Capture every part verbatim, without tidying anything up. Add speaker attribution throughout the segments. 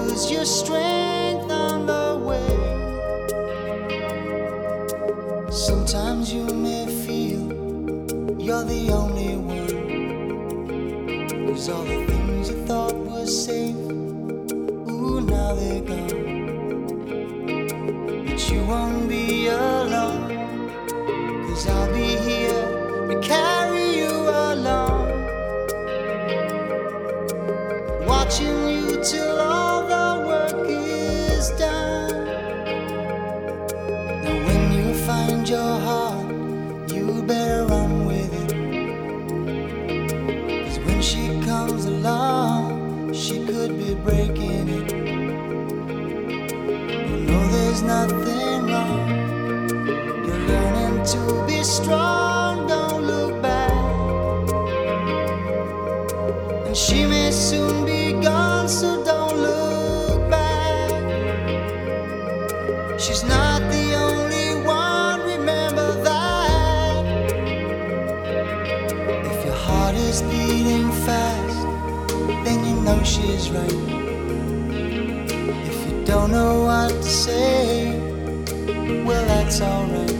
Speaker 1: lose your strength on the way. Sometimes you may feel you're the only one, 'cause all the things you thought were safe, ooh, now they're gone. But you won't be alone, 'cause I'll be here to carry you along, watching you till all the work is done. Now when you find your heart, you better run with it, 'cause when she comes along, she could be breaking it. You know there's nothing wrong, you're learning to be strong, don't look back. And she may soon be gone, so don't look back. She's not the only one, remember that. If your heart is beating fast, then you know she's right. If you don't know what to say, well, that's alright.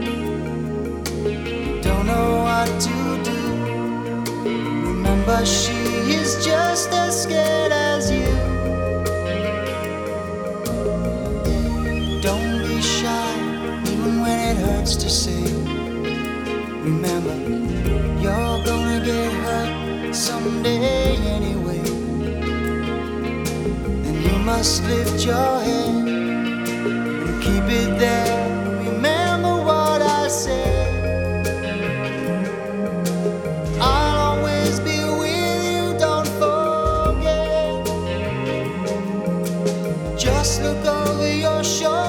Speaker 1: You don't know what to do, remember she is just as scared as you. Don't be shy, even when it hurts to say. Remember, you're gonna get hurt someday anyway. And you must lift your head and keep it there. Remember what I said, I'll always be with you, don't forget. Just look over your shoulder,